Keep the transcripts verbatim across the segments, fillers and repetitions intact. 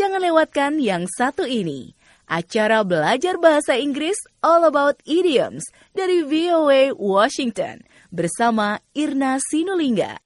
jangan lewatkan yang satu ini. Acara belajar bahasa Inggris All About Idioms dari V O A Washington bersama Irna Sinulinga.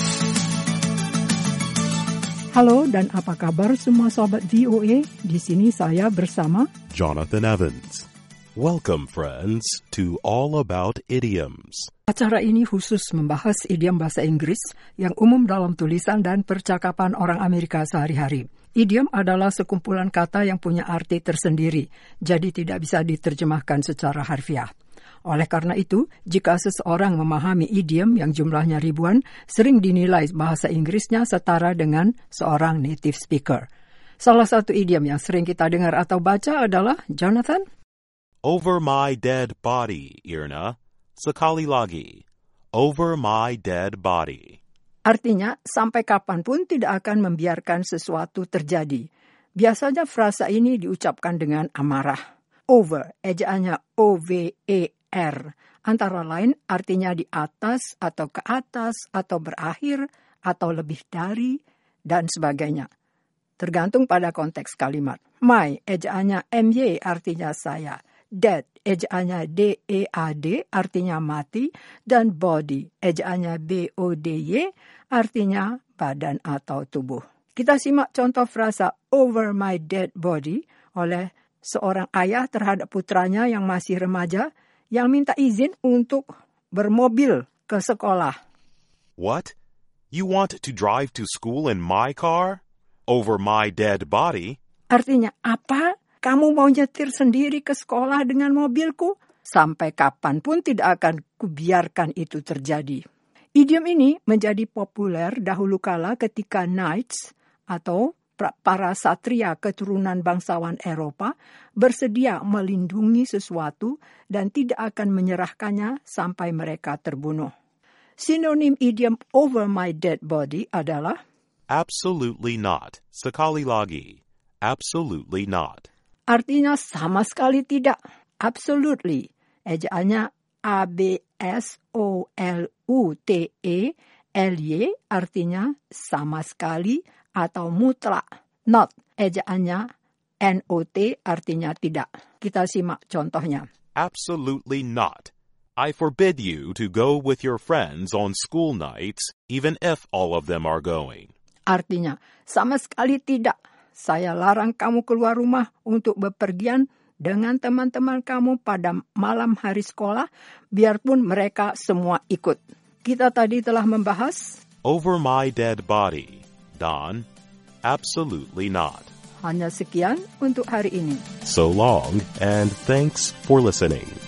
Halo dan apa kabar semua sobat V O A? Di sini saya bersama Jonathan Evans. Welcome friends to All About Idioms. Acara ini khusus membahas idiom bahasa Inggris yang umum dalam tulisan dan percakapan orang Amerika sehari-hari. Idiom adalah sekumpulan kata yang punya arti tersendiri, jadi tidak bisa diterjemahkan secara harfiah. Oleh karena itu, jika seseorang memahami idiom yang jumlahnya ribuan, sering dinilai bahasa Inggrisnya setara dengan seorang native speaker. Salah satu idiom yang sering kita dengar atau baca adalah, Jonathan? Over my dead body, Irna. Sekali lagi. Over my dead body. Artinya, sampai kapanpun tidak akan membiarkan sesuatu terjadi. Biasanya frasa ini diucapkan dengan amarah. Over, ejaannya O V E R. Antara lain artinya di atas atau ke atas atau berakhir atau lebih dari dan sebagainya. Tergantung pada konteks kalimat. My, ejaannya M Y artinya saya. Dead, ejaannya D E A D artinya mati. Dan body, ejaannya B O D Y artinya badan atau tubuh. Kita simak contoh frasa over my dead body oleh seorang ayah terhadap putranya yang masih remaja yang minta izin untuk bermobil ke sekolah. What? You want to drive to school in my car? Over my dead body? Artinya, apa? Kamu mau nyetir sendiri ke sekolah dengan mobilku? Sampai kapanpun tidak akan kubiarkan itu terjadi. Idiom ini menjadi populer dahulu kala ketika knights atau para satria keturunan bangsawan Eropa bersedia melindungi sesuatu dan tidak akan menyerahkannya sampai mereka terbunuh. Sinonim idiom over my dead body adalah Absolutely not. Sekali lagi. Absolutely not. Artinya sama sekali tidak. Absolutely. Ejaannya A B S O L U T E L Y artinya sama sekali atau mutlak. Not, ejaannya N O T artinya tidak. Kita simak contohnya. Absolutely not. I forbid you to go with your friends on school nights, even if all of them are going. Artinya, sama sekali tidak. Saya larang kamu keluar rumah untuk bepergian dengan teman-teman kamu pada malam hari sekolah, biarpun mereka semua ikut. Kita tadi telah membahas Over my dead body. Don, absolutely not. Hanya sekian untuk hari ini. So long, and thanks for listening.